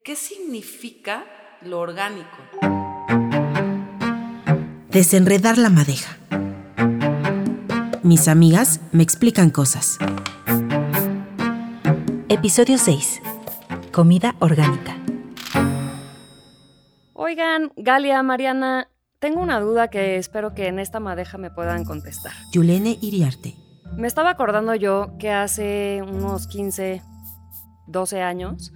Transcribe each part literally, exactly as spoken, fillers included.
¿Qué significa lo orgánico? Desenredar la madeja. Mis amigas me explican cosas. Episodio seis. Comida orgánica. Oigan, Galia, Mariana, tengo una duda que espero que en esta madeja me puedan contestar. Yulene Iriarte. Me estaba acordando yo que hace unos quince, doce años,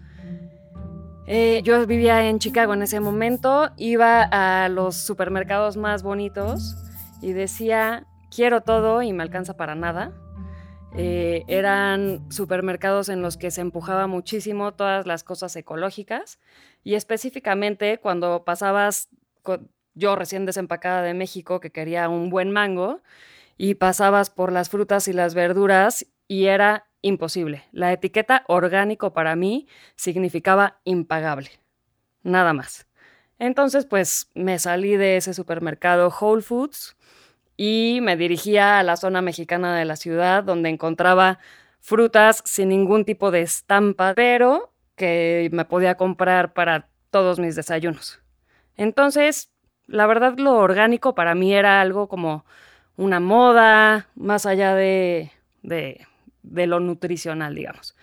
eh, yo vivía en Chicago en ese momento, iba a los supermercados más bonitos y decía, quiero todo y me alcanza para nada. Eh, eran supermercados en los que se empujaba muchísimo todas las cosas ecológicas y específicamente cuando pasabas, yo recién desempacada de México que quería un buen mango y pasabas por las frutas y las verduras y era imposible. La etiqueta orgánico para mí significaba impagable, nada más. Entonces pues me salí de ese supermercado Whole Foods y me dirigía a la zona mexicana de la ciudad donde encontraba frutas sin ningún tipo de estampa, pero que me podía comprar para todos mis desayunos. Entonces, la verdad, lo orgánico para mí era algo como una moda, más allá de, de, de lo nutricional, digamos.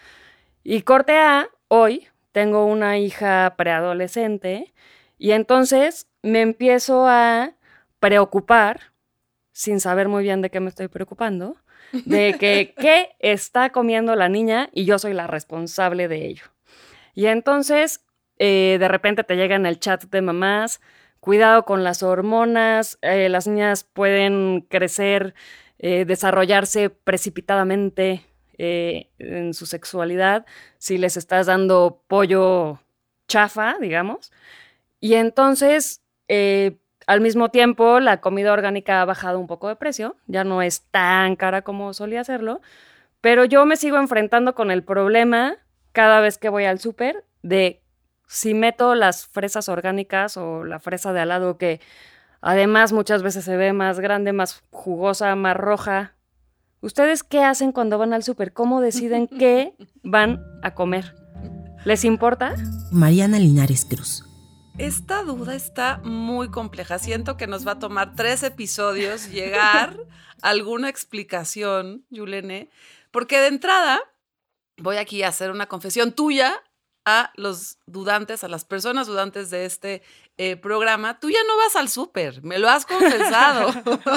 Y corte A, hoy tengo una hija preadolescente y entonces me empiezo a preocupar, sin saber muy bien de qué me estoy preocupando, de que qué está comiendo la niña y yo soy la responsable de ello. Y entonces, eh, de repente te llega en el chat de mamás, cuidado con las hormonas, eh, las niñas pueden crecer, eh, desarrollarse precipitadamente eh, en su sexualidad si les estás dando pollo chafa, digamos. Y entonces, eh, al mismo tiempo, la comida orgánica ha bajado un poco de precio, ya no es tan cara como solía serlo, pero yo me sigo enfrentando con el problema cada vez que voy al súper de si meto las fresas orgánicas o la fresa de al lado, que además muchas veces se ve más grande, más jugosa, más roja. ¿Ustedes qué hacen cuando van al súper? ¿Cómo deciden qué van a comer? ¿Les importa? Mariana Linares Cruz. Esta duda está muy compleja. Siento que nos va a tomar tres episodios llegar a alguna explicación, Yulene, porque de entrada voy aquí a hacer una confesión tuya a los dudantes, a las personas dudantes de este eh, programa. Tú ya no vas al súper, me lo has confesado.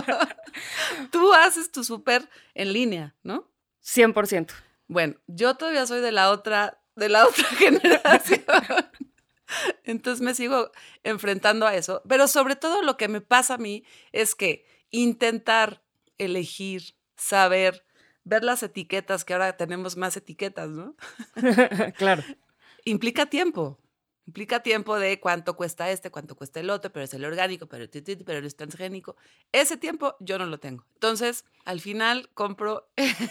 Tú haces tu súper en línea, ¿no? cien por ciento. Bueno, yo todavía soy de la otra, de la otra generación. Entonces me sigo enfrentando a eso. Pero sobre todo lo que me pasa a mí es que intentar elegir, saber, ver las etiquetas, que ahora tenemos más etiquetas, ¿no? Claro. Implica tiempo. Implica tiempo de cuánto cuesta este, cuánto cuesta el otro, pero es el orgánico, pero, pero es transgénico. Ese tiempo yo no lo tengo. Entonces, al final compro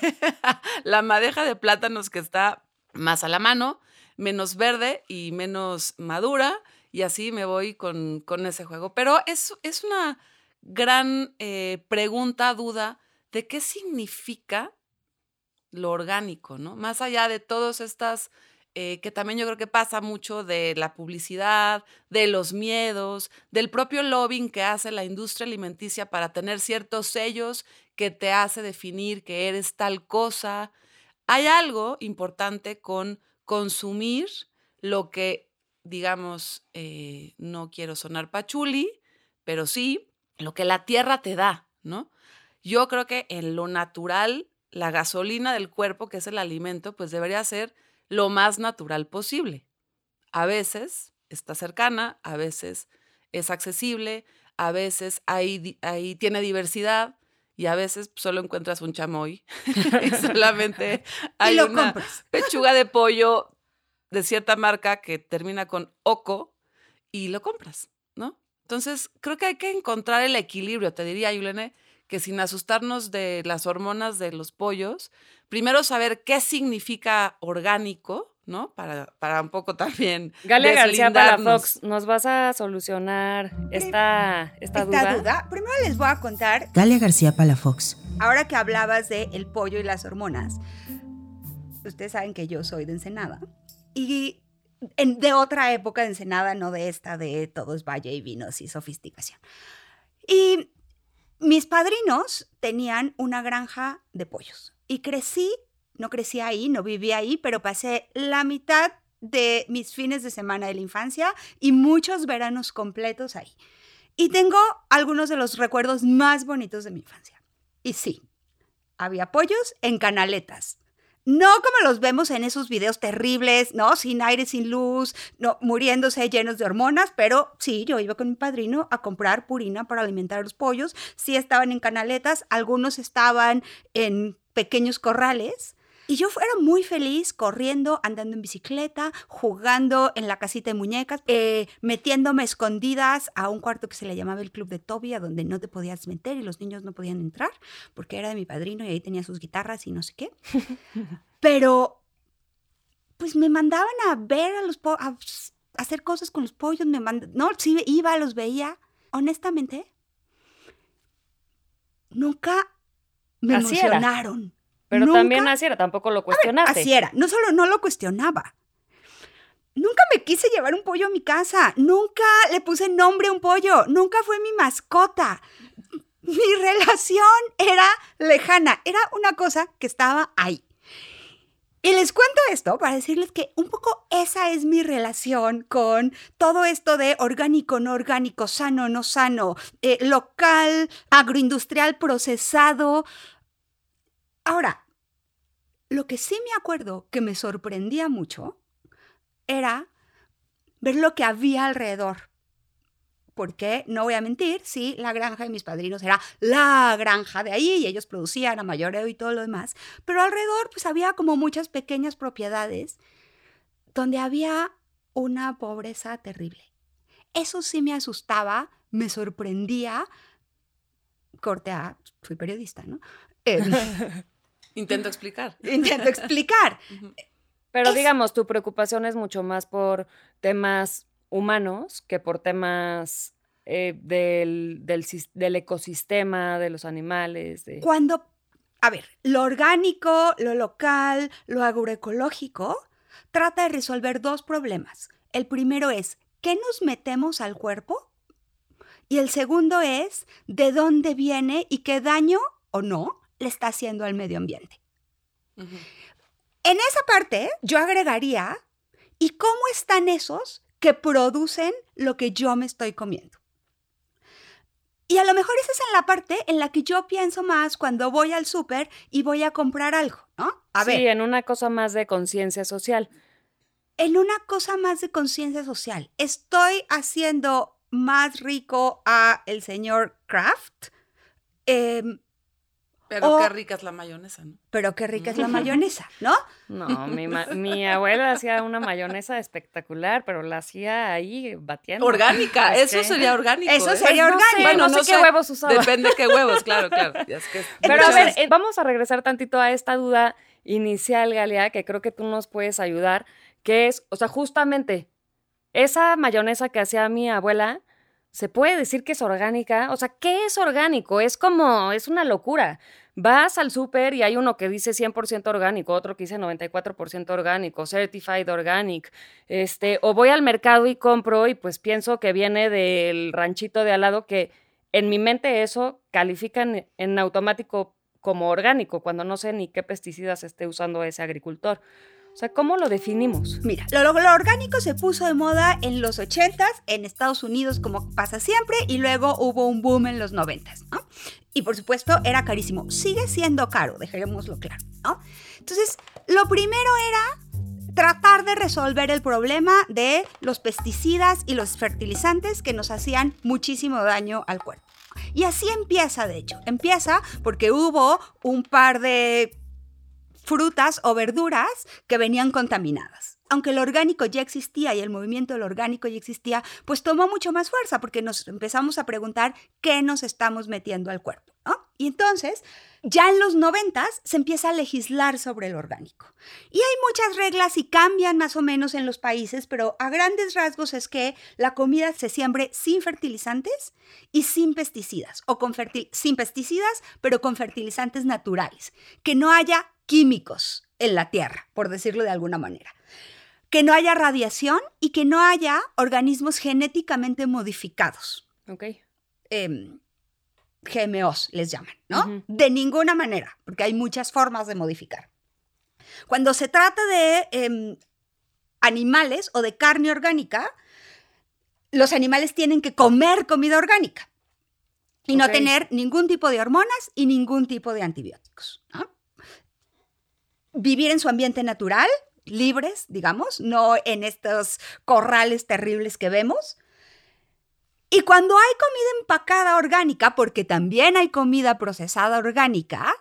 la madeja de plátanos que está más a la mano, menos verde y menos madura, y así me voy con, con ese juego. Pero es, es una gran eh, pregunta, duda, de qué significa lo orgánico, ¿no? Más allá de todas estas, eh, que también yo creo que pasa mucho de la publicidad, de los miedos, del propio lobbying que hace la industria alimenticia para tener ciertos sellos que te hace definir que eres tal cosa. Hay algo importante con consumir lo que, digamos, eh, no quiero sonar pachuli, pero sí, lo que la tierra te da, ¿no? Yo creo que en lo natural, la gasolina del cuerpo, que es el alimento, pues debería ser lo más natural posible. A veces está cercana, a veces es accesible, a veces ahí, ahí tiene diversidad, y a veces solo encuentras un chamoy y solamente hay y lo una compras. pechuga de pollo de cierta marca que termina con oco y lo compras, ¿no? Entonces, creo que hay que encontrar el equilibrio, te diría, Yulene, que sin asustarnos de las hormonas de los pollos, primero saber qué significa orgánico, ¿no? Para, para un poco también Galia García deslindarnos. Palafox, ¿nos vas a solucionar esta, esta, Esta duda? duda, primero les voy a contar, Galia García Palafox. ahora que hablabas de el pollo y las hormonas, ustedes saben que yo soy de Ensenada y en, de otra época de Ensenada, no de esta, de todo es valle y vinos y sofisticación. Y mis padrinos tenían una granja de pollos. Y crecí, no crecí ahí, no viví ahí, pero pasé la mitad de mis fines de semana de la infancia y muchos veranos completos ahí. Y tengo algunos de los recuerdos más bonitos de mi infancia. Y sí, había pollos en canaletas. No como los vemos en esos videos terribles, ¿no? Sin aire, sin luz, no, muriéndose llenos de hormonas, pero sí, yo iba con mi padrino a comprar purina para alimentar a los pollos. Sí estaban en canaletas, algunos estaban en pequeños corrales. Y yo era muy feliz corriendo, andando en bicicleta, jugando en la casita de muñecas, eh, metiéndome escondidas a un cuarto que se le llamaba el Club de Toby, a donde no te podías meter y los niños no podían entrar, porque era de mi padrino y ahí tenía sus guitarras y no sé qué. Pero, pues me mandaban a ver a los pollos, a hacer cosas con los pollos, me mand- no, sí iba, los veía. Honestamente, nunca me Así era. emocionaron. Pero Nunca, también así era, tampoco lo cuestionaste. así era, no solo no lo cuestionaba. Nunca me quise llevar un pollo a mi casa, nunca le puse nombre a un pollo, nunca fue mi mascota. Mi relación era lejana, era una cosa que estaba ahí. Y les cuento esto para decirles que un poco esa es mi relación con todo esto de orgánico, no orgánico, sano, no sano, eh, local, agroindustrial, procesado. Ahora, lo que sí me acuerdo que me sorprendía mucho era ver lo que había alrededor. Porque, no voy a mentir, sí, la granja de mis padrinos era la granja de ahí y ellos producían a mayoreo y todo lo demás. Pero alrededor pues había como muchas pequeñas propiedades donde había una pobreza terrible. Eso sí me asustaba, me sorprendía. Corte a, fui periodista, ¿no? Eh, Intento explicar. Intento explicar. Pero Es- digamos, tu preocupación es mucho más por temas humanos que por temas eh, del, del, sis- del ecosistema, de los animales. De... Cuando, a ver, lo orgánico, lo local, lo agroecológico, trata de resolver dos problemas. El primero es, ¿qué nos metemos al cuerpo? Y el segundo es, ¿de dónde viene y qué daño o no le está haciendo al medio ambiente? Ujú. En esa parte, yo agregaría, ¿y cómo están esos que producen lo que yo me estoy comiendo? Y a lo mejor esa es en la parte en la que yo pienso más cuando voy al súper y voy a comprar algo, ¿no? A sí, ver, en una cosa más de conciencia social. en una cosa más de conciencia social, ¿estoy haciendo más rico a el señor Kraft? Eh, Pero O- qué rica es la mayonesa, ¿no? pero qué rica es la mayonesa, ¿no? No, mi, ma- mi abuela hacía una mayonesa espectacular, pero la hacía ahí batiendo. Orgánica, Es eso que- sería orgánico. Eso ¿eh? sería Pues no sé, orgánico. Bueno, no sé no qué sé. huevos usaba. Depende qué huevos, claro, claro. Ya es que Pero a muchas ver, veces- eh, vamos a regresar tantito a esta duda inicial, Galia, que creo que tú nos puedes ayudar, que es, o sea, justamente, esa mayonesa que hacía mi abuela, ¿se puede decir que es orgánica? O sea, ¿qué es orgánico? Es como, es una locura. Vas al súper y hay uno que dice cien por ciento orgánico, otro que dice noventa y cuatro por ciento orgánico, certified organic, este, o voy al mercado y compro y pues pienso que viene del ranchito de al lado, que en mi mente eso califican en automático como orgánico, cuando no sé ni qué pesticidas esté usando ese agricultor. O sea, ¿cómo lo definimos? Mira, lo, lo- lo orgánico se puso de moda en los ochentas en Estados Unidos, como pasa siempre, y luego hubo un boom en los noventas, ¿no? Y por supuesto era carísimo. Sigue siendo caro, dejémoslo claro, ¿no? Entonces, lo primero era tratar de resolver el problema de los pesticidas y los fertilizantes que nos hacían muchísimo daño al cuerpo. Y así empieza, de hecho. Empieza porque hubo un par de frutas o verduras que venían contaminadas. Aunque el orgánico ya existía y el movimiento del orgánico ya existía, pues tomó mucho más fuerza porque nos empezamos a preguntar qué nos estamos metiendo al cuerpo, ¿no? Y entonces, ya en los noventas se empieza a legislar sobre el orgánico. Y hay muchas reglas y cambian más o menos en los países, pero a grandes rasgos es que la comida se siembre sin fertilizantes y sin pesticidas, o con fertil- sin pesticidas, pero con fertilizantes naturales, que no haya químicos en la tierra, por decirlo de alguna manera. que no haya radiación y que no haya organismos genéticamente modificados. Ok. Eh, G M Os les llaman, ¿no? Uh-huh. De ninguna manera, porque hay muchas formas de modificar. Cuando se trata de eh, animales o de carne orgánica, los animales tienen que comer comida orgánica y no Ok. tener ningún tipo de hormonas y ningún tipo de antibióticos, ¿no? Vivir en su ambiente natural, libres, digamos, no en estos corrales terribles que vemos. Y cuando hay comida empacada orgánica, porque también hay comida procesada orgánica,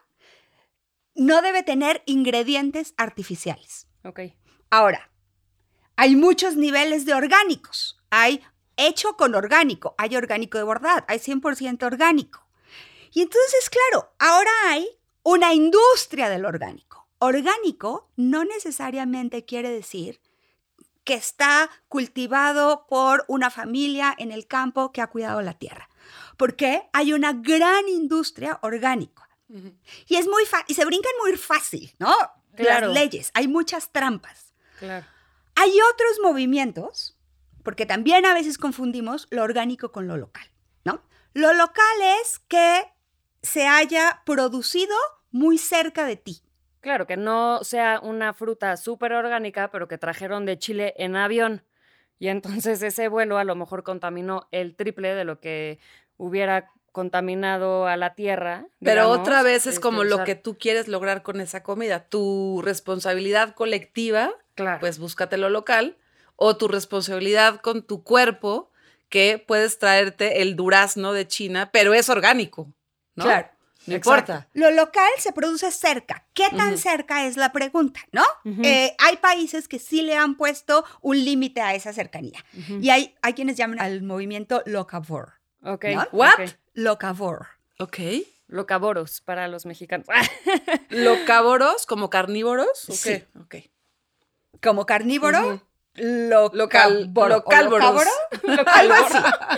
no debe tener ingredientes artificiales. Ok. Ahora, hay muchos niveles de orgánicos. Hay hecho con orgánico, hay orgánico de verdad, hay cien por ciento orgánico. Y entonces, claro, ahora hay una industria del orgánico. Orgánico no necesariamente quiere decir que está cultivado por una familia en el campo que ha cuidado la tierra. Porque hay una gran industria orgánica. Ujú. Y es muy fa- y se brincan muy fácil, ¿no? Claro. Las leyes, hay muchas trampas. Claro. Hay otros movimientos, porque también a veces confundimos lo orgánico con lo local, ¿no? Lo local es que se haya producido muy cerca de ti. Claro, que no sea una fruta súper orgánica, pero que trajeron de Chile en avión. Y entonces ese vuelo a lo mejor contaminó el triple de lo que hubiera contaminado a la tierra. Pero digamos, otra vez es este, como lo usar- que tú quieres lograr con esa comida. Tu responsabilidad colectiva, Claro. pues búscate lo local, o tu responsabilidad con tu cuerpo, que puedes traerte el durazno de China, pero es orgánico, ¿no? Claro. No Exacto. importa. Lo local se produce cerca. ¿Qué tan Ujú. cerca es la pregunta, no? Ujú. Eh, hay países que sí le han puesto un límite a esa cercanía. Ujú. Y hay, hay quienes llaman al movimiento locavore. Ok. ¿No? What? ok. Locavore. Ok. Locaboros para los mexicanos. Locávoros, como carnívoros. Ok. Sí. Ok. Como carnívoro, Ujú. locavoro. Local- o locálvoros. locávoro, algo así.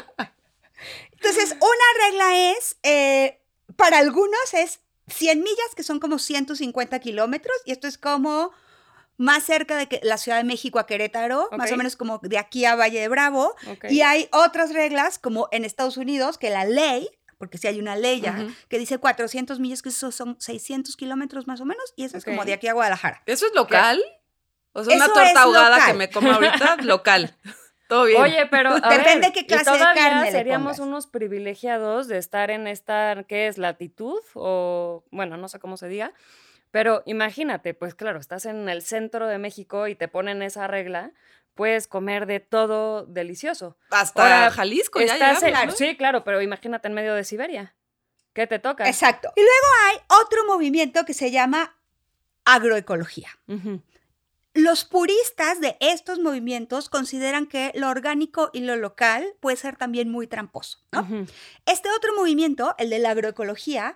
Entonces, una regla es, eh, para algunos es cien millas, que son como ciento cincuenta kilómetros, y esto es como más cerca de que la Ciudad de México a Querétaro, Ok. más o menos como de aquí a Valle de Bravo. Ok. Y hay otras reglas, como en Estados Unidos, que la ley, porque sí hay una ley ya, Ujú. que dice cuatrocientos millas, que eso son seiscientos kilómetros más o menos, y eso es Ok. como de aquí a Guadalajara. ¿Eso es local? O sea, una Eso torta es ahogada local. que me como ahorita, local. Todo bien. Oye, pero a Depende ver, qué y clase de todavía carne le seríamos pongas. unos privilegiados de estar en esta, ¿qué es? Latitud o, bueno, no sé cómo se diga, pero imagínate, pues claro, estás en el centro de México y te ponen esa regla, puedes comer de todo delicioso. Hasta Ahora, Jalisco ya Estás llegamos, en- ¿no? Sí, claro, pero imagínate en medio de Siberia. ¿Qué te toca? Exacto. Y luego hay otro movimiento que se llama agroecología. Ujú. Los puristas de estos movimientos consideran que lo orgánico y lo local puede ser también muy tramposo, ¿no? Ujú. Este otro movimiento, el de la agroecología,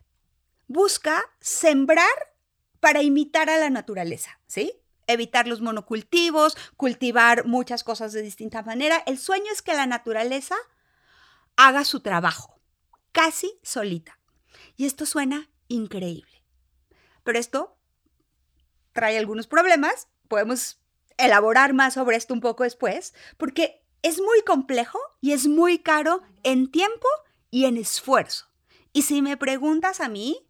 busca sembrar para imitar a la naturaleza, ¿sí? Evitar los monocultivos, cultivar muchas cosas de distinta manera. El sueño es que la naturaleza haga su trabajo, casi solita. Y esto suena increíble. Pero esto trae algunos problemas. Podemos elaborar más sobre esto un poco después, porque es muy complejo y es muy caro en tiempo y en esfuerzo. Y si me preguntas a mí,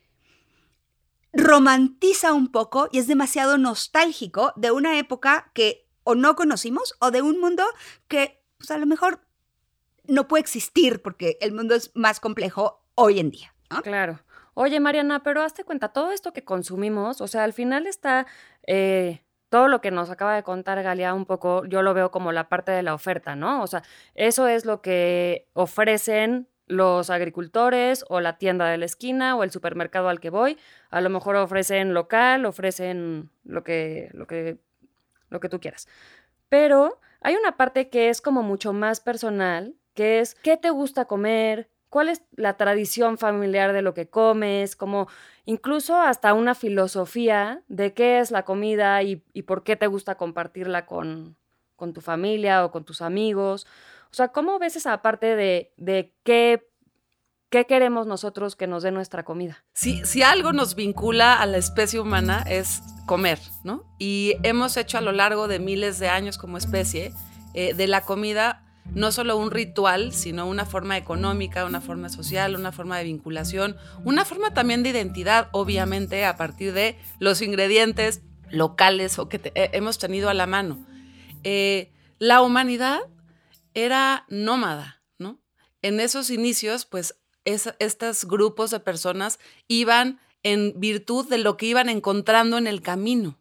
romantiza un poco y es demasiado nostálgico de una época que o no conocimos o de un mundo que pues, a lo mejor no puede existir porque el mundo es más complejo hoy en día, ¿no? Claro. Oye, Mariana, pero hazte cuenta, todo esto que consumimos, o sea, al final está eh, todo lo que nos acaba de contar Galia un poco, yo lo veo como la parte de la oferta, ¿no? O sea, eso es lo que ofrecen los agricultores o la tienda de la esquina o el supermercado al que voy. A lo mejor ofrecen local, ofrecen lo que, lo que, lo que tú quieras. Pero hay una parte que es como mucho más personal, que es ¿qué te gusta comer? ¿Cuál es la tradición familiar de lo que comes? Como incluso hasta una filosofía de qué es la comida y, y por qué te gusta compartirla con, con tu familia o con tus amigos. O sea, ¿cómo ves esa parte de, de qué ¿qué queremos nosotros que nos dé nuestra comida? Si, si algo nos vincula a la especie humana es comer, ¿no? Y hemos hecho a lo largo de miles de años como especie eh, de la comida no solo un ritual, sino una forma económica, una forma social, una forma de vinculación, una forma también de identidad, obviamente, a partir de los ingredientes locales o que te, eh, hemos tenido a la mano. Eh, la humanidad era nómada, ¿no? En esos inicios, pues, es, estos grupos de personas iban en virtud de lo que iban encontrando en el camino.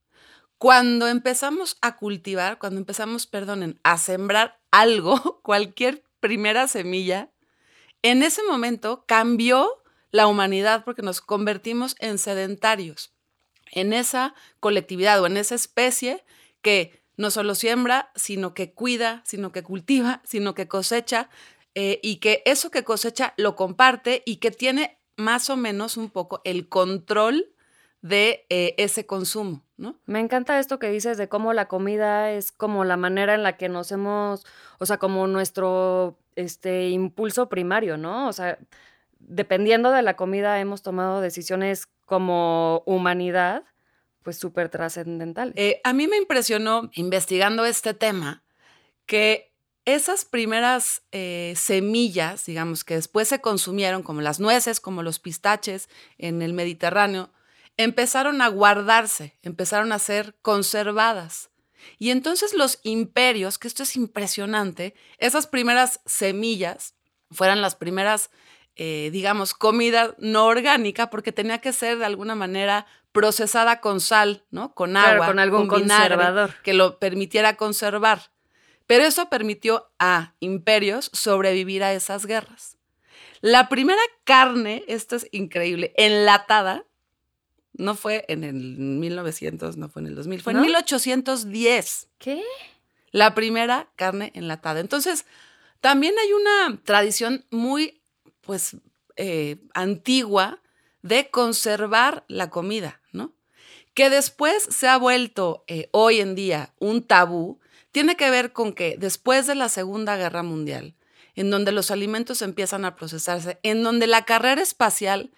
Cuando empezamos a cultivar, cuando empezamos, perdonen, a sembrar algo, cualquier primera semilla, en ese momento cambió la humanidad porque nos convertimos en sedentarios, en esa colectividad o en esa especie que no solo siembra, sino que cuida, sino que cultiva, sino que cosecha, eh, y que eso que cosecha lo comparte y que tiene más o menos un poco el control de eh, ese consumo, ¿no? Me encanta esto que dices de cómo la comida es como la manera en la que nos hemos, o sea, como nuestro este, impulso primario, ¿no? O sea, dependiendo de la comida hemos tomado decisiones como humanidad, pues súper trascendentales. Eh, a mí me impresionó, investigando este tema, que esas primeras eh, semillas, digamos, que después se consumieron, como las nueces, como los pistaches en el Mediterráneo, empezaron a guardarse, empezaron a ser conservadas. Y entonces los imperios, que esto es impresionante, esas primeras semillas fueran las primeras, eh, digamos, comida no orgánica, porque tenía que ser de alguna manera procesada con sal, ¿no? Con Claro, agua, con algún con vinagre, conservador. que lo permitiera conservar. Pero eso permitió a imperios sobrevivir a esas guerras. La primera carne, esto es increíble, enlatada, no fue en el mil novecientos, no fue en el dos mil, fue ¿No? en mil ochocientos diez. ¿Qué? La primera carne enlatada. Entonces, también hay una tradición muy, pues, eh, antigua de conservar la comida, ¿no? Que después se ha vuelto eh, hoy en día un tabú, tiene que ver con que después de la Segunda Guerra Mundial, en donde los alimentos empiezan a procesarse, en donde la carrera espacial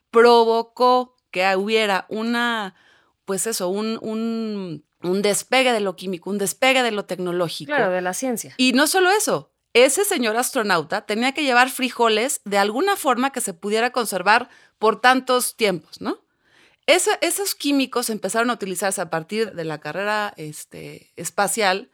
provocó que hubiera una, pues eso, un, un, un despegue de lo químico, un despegue de lo tecnológico. Claro, de la ciencia. Y no solo eso, ese señor astronauta tenía que llevar frijoles de alguna forma que se pudiera conservar por tantos tiempos, ¿no? Ese, esos químicos empezaron a utilizarse a partir de la carrera este, espacial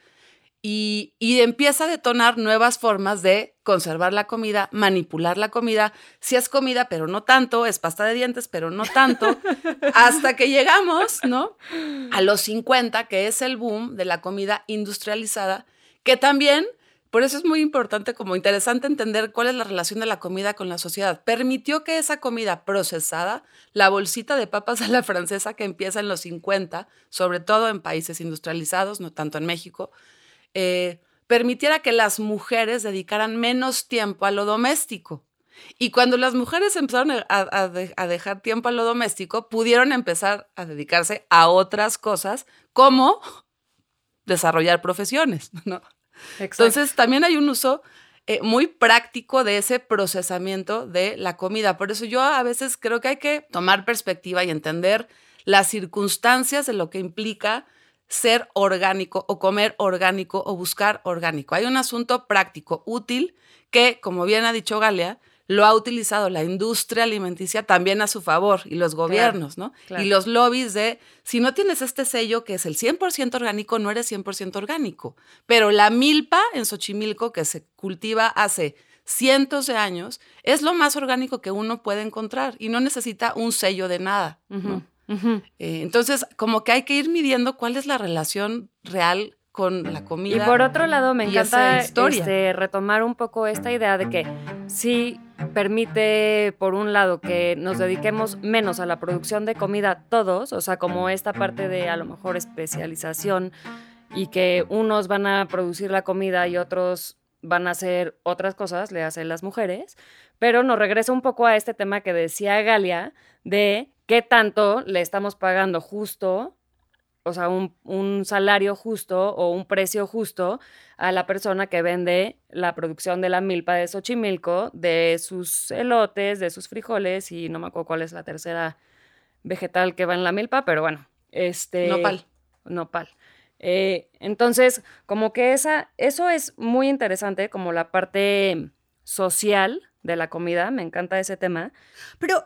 y, y empieza a detonar nuevas formas de conservar la comida, manipular la comida. Si es comida, pero no tanto, es pasta de dientes, pero no tanto, hasta que llegamos, ¿no? A los cincuenta, que es el boom de la comida industrializada, que también, por eso es muy importante, como interesante entender cuál es la relación de la comida con la sociedad. Permitió que esa comida procesada, la bolsita de papas a la francesa que empieza en los cincuenta, sobre todo en países industrializados, no tanto en México, eh, permitiera que las mujeres dedicaran menos tiempo a lo doméstico. Y cuando las mujeres empezaron a, a, a dejar tiempo a lo doméstico, pudieron empezar a dedicarse a otras cosas, como desarrollar profesiones, ¿no? Exacto. Entonces, también hay un uso eh, muy práctico de ese procesamiento de la comida. Por eso yo a veces creo que hay que tomar perspectiva y entender las circunstancias de lo que implica ser orgánico o comer orgánico o buscar orgánico. Hay un asunto práctico, útil, que, como bien ha dicho Galia, lo ha utilizado la industria alimenticia también a su favor, y los gobiernos, Claro, ¿no? claro. Y los lobbies de, si no tienes este sello que es el cien por ciento orgánico, no eres cien por ciento orgánico. Pero la milpa en Xochimilco, que se cultiva hace cientos de años, es lo más orgánico que uno puede encontrar y no necesita un sello de nada, ¿no? Ujú, ujú. Eh, entonces, como que hay que ir midiendo cuál es la relación real con la comida. Y por otro lado, me y encanta esa historia. este, retomar un poco esta idea de que sí permite, por un lado, que nos dediquemos menos a la producción de comida todos, o sea, como esta parte de a lo mejor especialización y que unos van a producir la comida y otros van a hacer otras cosas, le hacen las mujeres, pero nos regresa un poco a este tema que decía Galia de qué tanto le estamos pagando justo o sea, un, un salario justo o un precio justo a la persona que vende la producción de la milpa de Xochimilco, de sus elotes, de sus frijoles, y no me acuerdo cuál es la tercera vegetal que va en la milpa, pero bueno. Este, Nopal. Nopal. Eh, entonces, como que esa, eso es muy interesante, como la parte social de la comida, me encanta ese tema. Pero,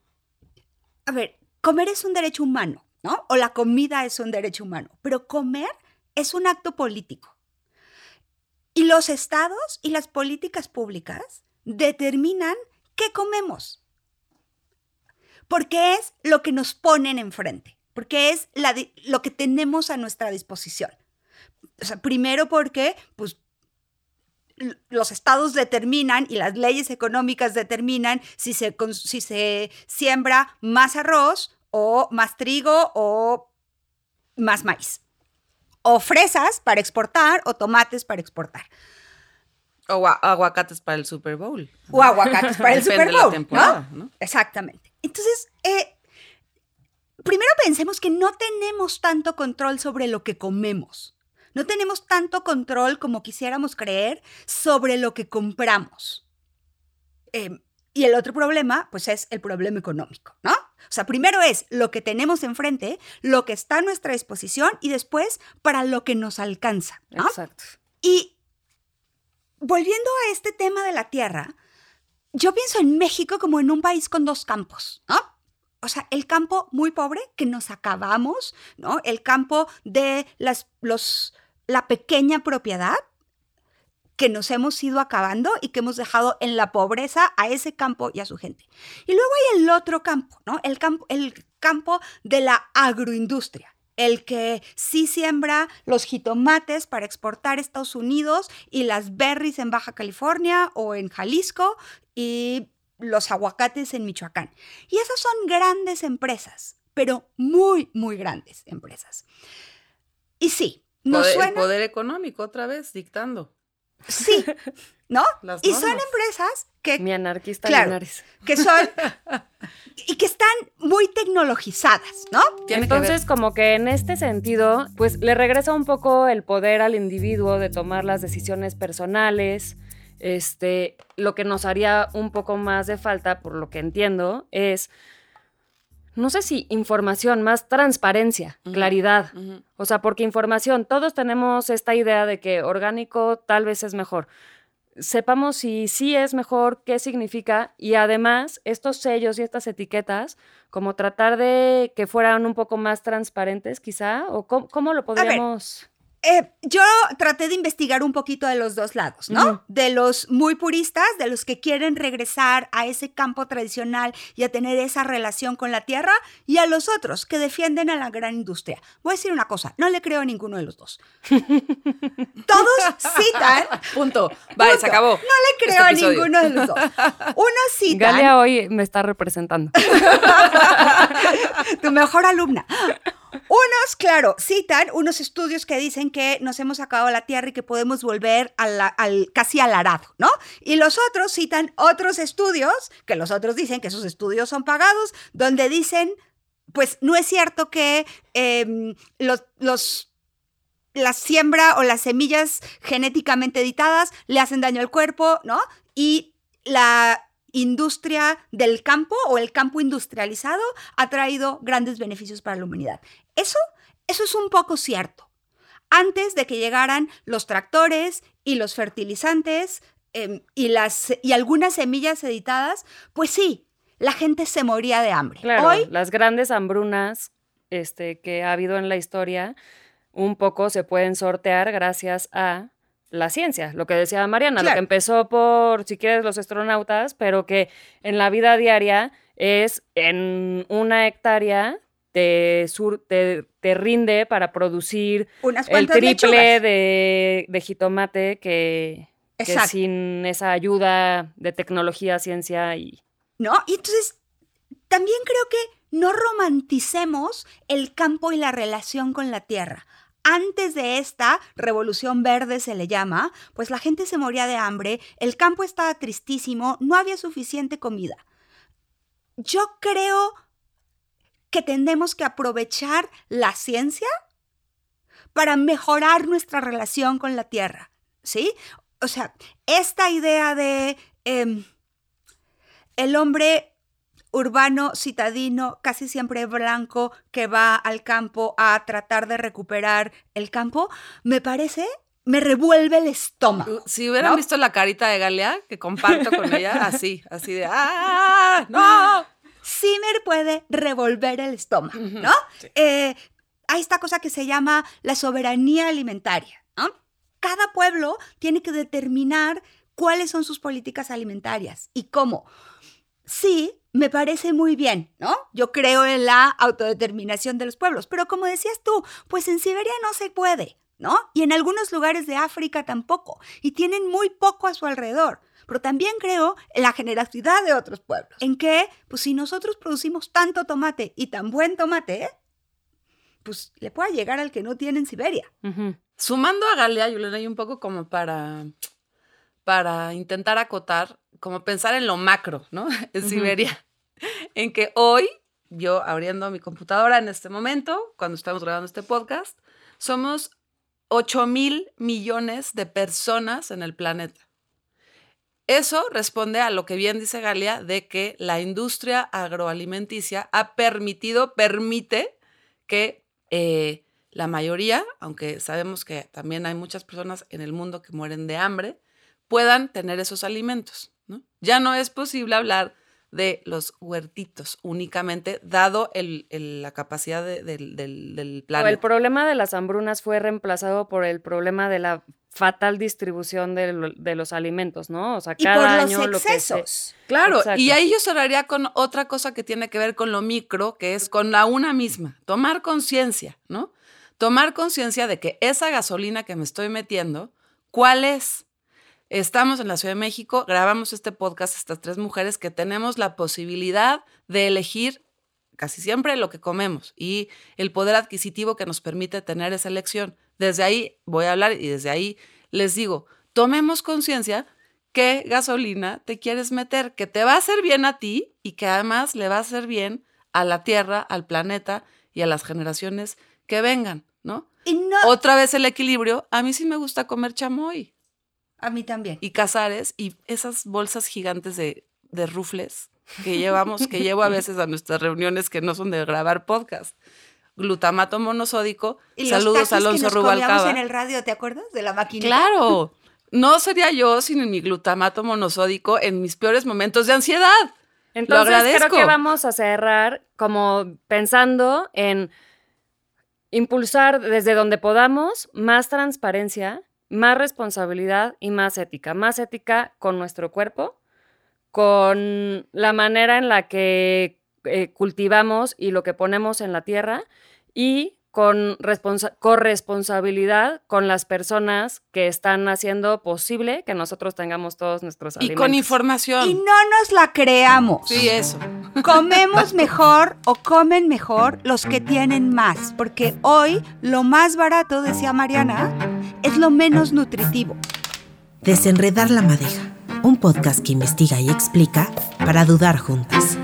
a ver, comer es un derecho humano, ¿no? O la comida es un derecho humano, pero comer es un acto político. Y los estados y las políticas públicas determinan qué comemos, porque es lo que nos ponen enfrente, porque es la, lo que tenemos a nuestra disposición. O sea, primero porque, pues, los estados determinan y las leyes económicas determinan si se, si se siembra más arroz o más trigo o más maíz. O fresas para exportar o tomates para exportar. O aguacates para el Super Bowl. O aguacates para el Super Bowl, ¿no? ¿no? Exactamente. Entonces, eh, primero pensemos que no tenemos tanto control sobre lo que comemos. No tenemos tanto control como quisiéramos creer sobre lo que compramos. Eh, y el otro problema, pues, es el problema económico, ¿no? O sea, primero es lo que tenemos enfrente, lo que está a nuestra disposición y después para lo que nos alcanza, ¿no? Exacto. Y volviendo a este tema de la tierra, yo pienso en México como en un país con dos campos, ¿no? O sea, el campo muy pobre que nos acabamos, ¿no? El campo de las, los, la pequeña propiedad que nos hemos ido acabando y que hemos dejado en la pobreza a ese campo y a su gente. Y luego hay el otro campo, ¿no? El campo, el campo de la agroindustria, el que sí siembra los jitomates para exportar a Estados Unidos y las berries en Baja California o en Jalisco y los aguacates en Michoacán. Y esas son grandes empresas, pero muy, muy grandes empresas. Y sí, nos poder, suena... El poder económico otra vez dictando. Sí, ¿no? Las y normas. son empresas que... Mi anarquista claro, Linares. que son... y que están muy tecnologizadas, ¿no? Tiene Entonces, como que en este sentido, pues le regresa un poco el poder al individuo de tomar las decisiones personales. Este, lo que nos haría un poco más de falta, por lo que entiendo, es, no sé si información, más transparencia, uh-huh, claridad. Uh-huh. O sea, porque información, todos tenemos esta idea de que orgánico tal vez es mejor. Sepamos si sí es mejor, qué significa, y además estos sellos y estas etiquetas, como tratar de que fueran un poco más transparentes quizá, o cómo, cómo lo podríamos... Eh, yo traté de investigar un poquito de los dos lados, ¿no? Uh-huh. De los muy puristas, de los que quieren regresar a ese campo tradicional y a tener esa relación con la tierra, y a los otros que defienden a la gran industria. Voy a decir una cosa, no le creo a ninguno de los dos. Todos citan... Punto. Vale, punto. Se acabó. No le creo este a ninguno de los dos. Unos citan... Galia hoy me está representando. Tu mejor alumna. Unos, claro, citan unos estudios que dicen que nos hemos acabado la tierra y que podemos volver a la, al, casi al arado, ¿no? Y los otros citan otros estudios, que los otros dicen que esos estudios son pagados, donde dicen, pues no es cierto que eh, los, los, la siembra o las semillas genéticamente editadas le hacen daño al cuerpo, ¿no? Y la... industria del campo o el campo industrializado ha traído grandes beneficios para la humanidad. Eso, eso es un poco cierto. Antes de que llegaran los tractores y los fertilizantes eh, y, las, y algunas semillas editadas, pues sí, la gente se moría de hambre. Claro, Hoy, las grandes hambrunas este, que ha habido en la historia un poco se pueden sortear gracias a la ciencia, lo que decía Mariana, claro. Lo que empezó por, si quieres, los astronautas, pero que en la vida diaria es en una hectárea te, sur, te, te rinde para producir el triple de, de jitomate que, que sin esa ayuda de tecnología, ciencia y... ¿No? Y entonces también creo que no romanticemos el campo y la relación con la tierra. Antes de esta revolución verde, se le llama, pues la gente se moría de hambre, el campo estaba tristísimo, no había suficiente comida. Yo creo que tenemos que aprovechar la ciencia para mejorar nuestra relación con la Tierra, ¿sí? O sea, esta idea de eh, el hombre urbano, citadino, casi siempre blanco, que va al campo a tratar de recuperar el campo, me parece, me revuelve el estómago. Si hubieran ¿no? visto la carita de Galia, que comparto con ella, así, así de ¡ah, no! Sí me puede revolver el estómago, ¿no? Sí. Eh, hay esta cosa que se llama la soberanía alimentaria, ¿no? Cada pueblo tiene que determinar cuáles son sus políticas alimentarias y cómo. Sí, me parece muy bien, ¿no? Yo creo en la autodeterminación de los pueblos, pero como decías tú, pues en Siberia no se puede, ¿no? Y en algunos lugares de África tampoco, y tienen muy poco a su alrededor. Pero también creo en la generosidad de otros pueblos, en que, pues si nosotros producimos tanto tomate y tan buen tomate, ¿eh? pues le pueda llegar al que no tiene en Siberia. Ujú. Sumando a Galia, Yulena, hay un poco como para, para intentar acotar, como pensar en lo macro, ¿no? En Ujú. Siberia. En que hoy, yo abriendo mi computadora en este momento, cuando estamos grabando este podcast, somos ocho mil millones de personas en el planeta. Eso responde a lo que bien dice Galia, de que la industria agroalimenticia ha permitido, permite que eh, la mayoría, aunque sabemos que también hay muchas personas en el mundo que mueren de hambre, puedan tener esos alimentos, ¿no? Ya no es posible hablar de los huertitos únicamente, dado el, el, la capacidad de, del, del, del planeta. O el problema de las hambrunas fue reemplazado por el problema de la fatal distribución de, de los alimentos, ¿no? O sea, Y cada por año los lo que excesos. se... Claro, Exacto. y ahí yo cerraría con otra cosa que tiene que ver con lo micro, que es con la una misma, tomar conciencia, ¿no? Tomar conciencia de que esa gasolina que me estoy metiendo, ¿cuál es? Estamos en la Ciudad de México, grabamos este podcast, estas tres mujeres que tenemos la posibilidad de elegir casi siempre lo que comemos y el poder adquisitivo que nos permite tener esa elección. Desde ahí voy a hablar y desde ahí les digo, tomemos conciencia qué gasolina te quieres meter, que te va a hacer bien a ti y que además le va a hacer bien a la Tierra, al planeta y a las generaciones que vengan, ¿no? Y no, Otra vez el equilibrio. A mí sí me gusta comer chamoy a mí también. y cazares y esas bolsas gigantes de, de rufles que llevamos, que llevo a veces a nuestras reuniones que no son de grabar podcast. Glutamato monosódico. Y los Saludos taquis a Alonso que nos comíamos Rubalcaba. en el radio, ¿te acuerdas? De la maquinita. Claro. No sería yo sin mi glutamato monosódico en mis peores momentos de ansiedad. Entonces Lo agradezco. creo que vamos a cerrar como pensando en impulsar desde donde podamos más transparencia, más responsabilidad y más ética. Más ética con nuestro cuerpo, con la manera en la que eh, cultivamos y lo que ponemos en la tierra y con responsa- corresponsabilidad con las personas que están haciendo posible que nosotros tengamos todos nuestros Y alimentos. con información. Y no nos la creamos. Sí, eso. Comemos mejor o comen mejor los que tienen más, porque hoy lo más barato, decía Mariana, es lo menos nutritivo. Desenredar la madeja, un podcast que investiga y explica para dudar juntas.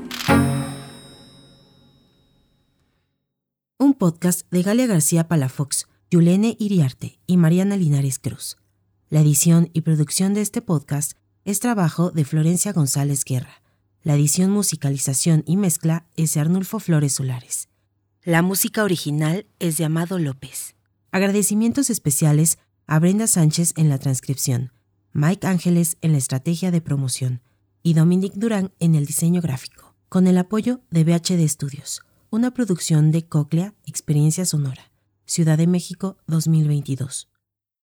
Un podcast de Galia García Palafox, Yulene Iriarte y Mariana Linares Cruz. La edición y producción de este podcast es trabajo de Florencia González Guerra. La edición, musicalización y mezcla es de Arnulfo Flores Solares. La música original es de Amado López. Agradecimientos especiales a Brenda Sánchez en la transcripción, Mike Ángeles en la estrategia de promoción y Dominic Durán en el diseño gráfico, con el apoyo de B H D Studios, una producción de Cóclea Experiencia Sonora, Ciudad de México dos mil veintidós.